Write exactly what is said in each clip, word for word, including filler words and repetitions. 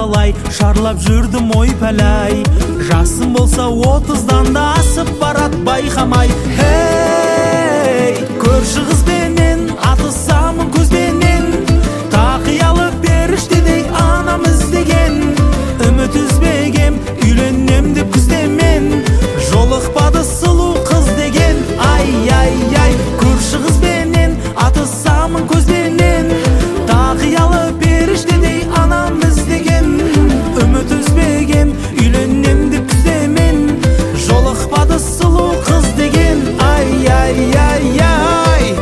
талай шарлап жүрдім ой пәләй. Жасым болса отыздан да асып барат байқамай. Хей, көрші қызбенен атысамын көзбенен, тақиялы періштедей анам іздеген. Үміт үзбегем, үйленем деп күздемен, жолықпады сұлу қыз деген. Ай, ай, ай, көрші қызбенен атысамын көзбенен, тақиялы періштедей анам іздеген. Үміт үзбегем, үйленем деп күздемен, жолықпады сұлу қыз деген. Ай, ай, ай, ай.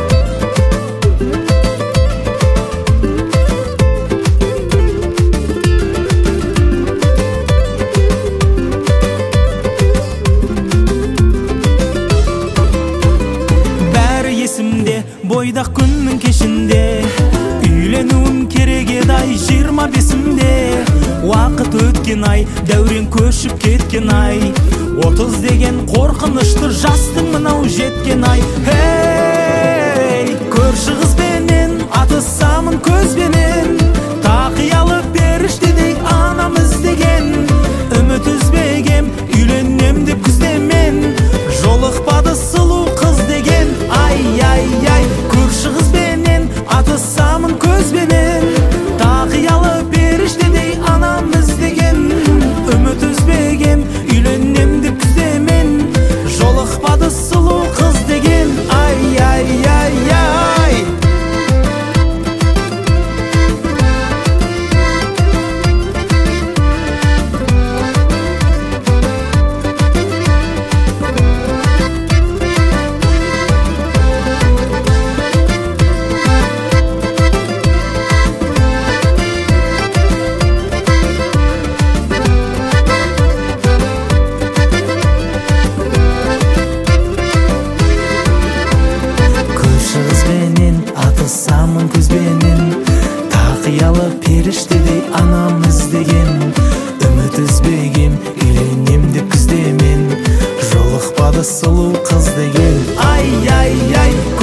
Бәрі есімде, бойдақ күннің кешінде, үйленуім керек еді ай жиырма бесімде. Уақыт өткен ай, дәурен көшіп кеткен ай, отыз деген қорқынышты жастың мынау жеткен ай. Хей, көрші қызбенен атысамын көзбенен, тақиялы періштедей анам іздеген. Үміт үзбегем, үйленем деп күздемен, жолықпады сұлу қыз деген. Ай, ай, ай, көрші қызбенен атысамын көзбенен, тақиялы періштедей анам іздеген. Үміт үзбегем, үйленем деп күздемен, жолықпады сұлу қыз деген. Ай, ай, ай, ай. Атысамын көзбенен, тақиялы періштедей анам іздеген. Үміт үзбегем, үйленем деп күздемен, жолықпады сұлу қыз деген. Ай, ай, ай.